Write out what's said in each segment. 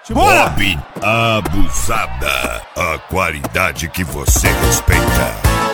Bob Abusada, a qualidade que você respeita.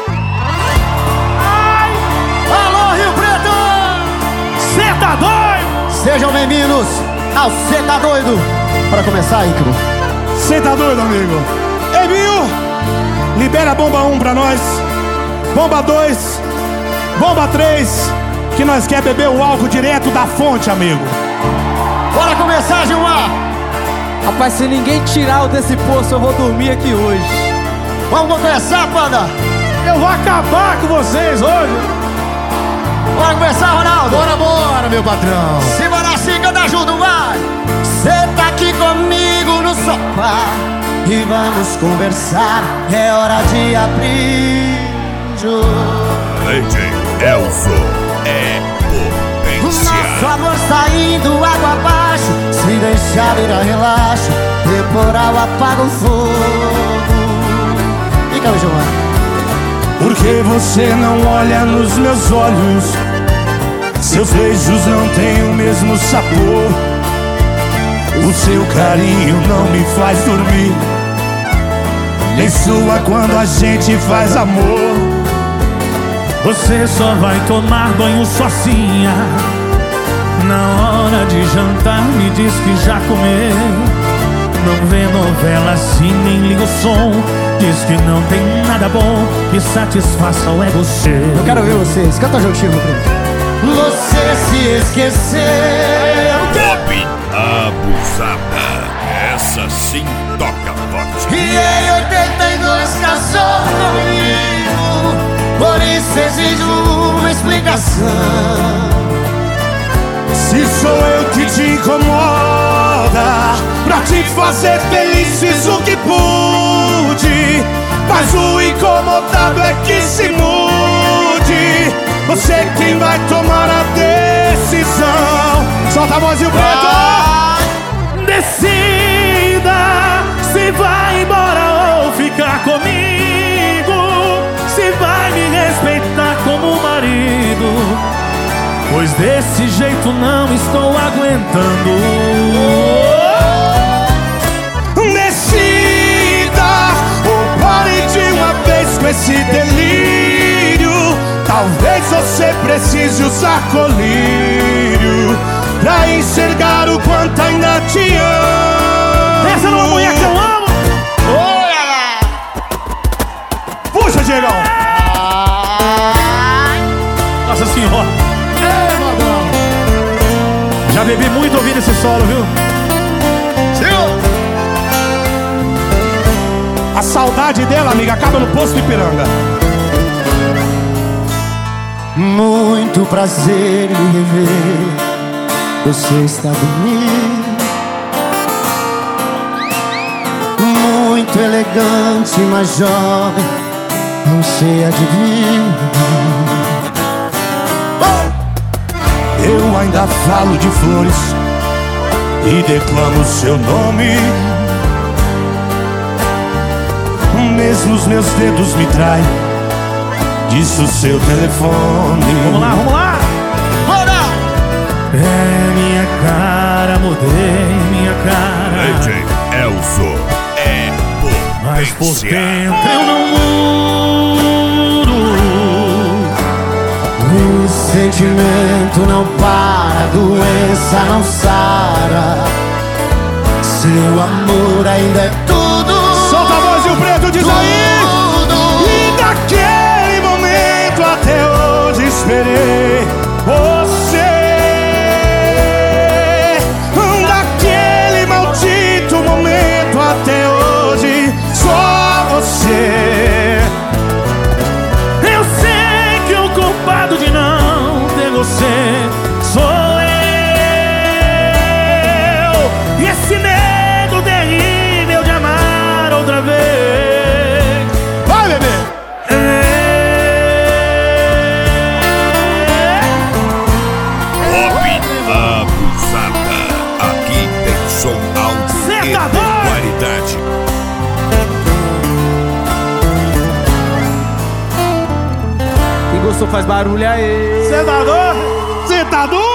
Alô, Rio Preto! Cê tá doido? Sejam bem-vindos ao Cê tá doido. Para começar, Ícaro. Cê tá doido, amigo? Ei, Binho, libera a bomba 1 pra nós, bomba 2, bomba 3, que nós quer beber o álcool direto da fonte, amigo. Bora começar, Gilmar! Rapaz, se ninguém tirar o desse poço, eu vou dormir aqui hoje. Vamos começar, Panda! Eu vou acabar com vocês hoje. Bora começar, Ronaldo! Bora, meu patrão! Se bora assim, canta junto, vai! Cê tá aqui comigo no sofá e vamos conversar, é hora de abrir o jogo. DJ Elzo é potência. Nosso amor saindo água abaixo, se deixar virar relaxo, temporal apaga o fogo. E cadê o Gilmar? Porque você não olha nos meus olhos, seus beijos não têm o mesmo sabor, o seu carinho não me faz dormir, nem sua quando a gente faz amor. Você só vai tomar banho sozinha, na hora de jantar me diz que já comeu. Não vê novela assim, nem liga o som, diz que não tem nada bom que satisfaça o ego seu. Eu quero ver vocês, canta juntinho, meu primo. Você se esqueceu. Bob Abusada, essa sim toca forte. E em 82 casou comigo, por isso exijo uma explicação. Se sou eu que te incomoda, pra te fazer feliz fiz o que pude, mas o incomodado é que se mude. Você é quem vai tomar a decisão. Solta a voz e o preto. Decida se vai embora ou ficar comigo, se vai me respeitar como marido, pois desse jeito não estou aguentando. Decida ou pare de uma vez com esse delírio. Talvez você precise usar colírio pra enxergar o quanto ainda te amo. Essa não é a mulher que eu amo. Puxa, Diegão. Nossa senhora, já bebi muito ouvindo esse solo, viu? A saudade dela, amiga, acaba no posto de Ipiranga. Muito prazer em rever, você está bonito, muito elegante, mas jovem, não sei adivinhar. Eu ainda falo de flores e declamo seu nome, mesmo os meus dedos me traem, diz o seu telefone. Vamos lá, vamos lá! Bora! É minha cara, mudei minha cara, DJ Elzo é mas por potência. dentro eu não mudo. O sentimento não para, a doença não sara, seu amor ainda é tudo. Solta a voz e o preto diz aí. E daquele momento até hoje esperei você. Daquele maldito momento até hoje só você. Eu sei que o culpado de não ter você sou eu, e esse medo terrível de amar outra vez. Vai, bebê. Bob Abusada, aqui tem som alto Cê e tá de doido? qualidade. Quem gostou faz barulho aí. Cê tá doido? Cê tá doido?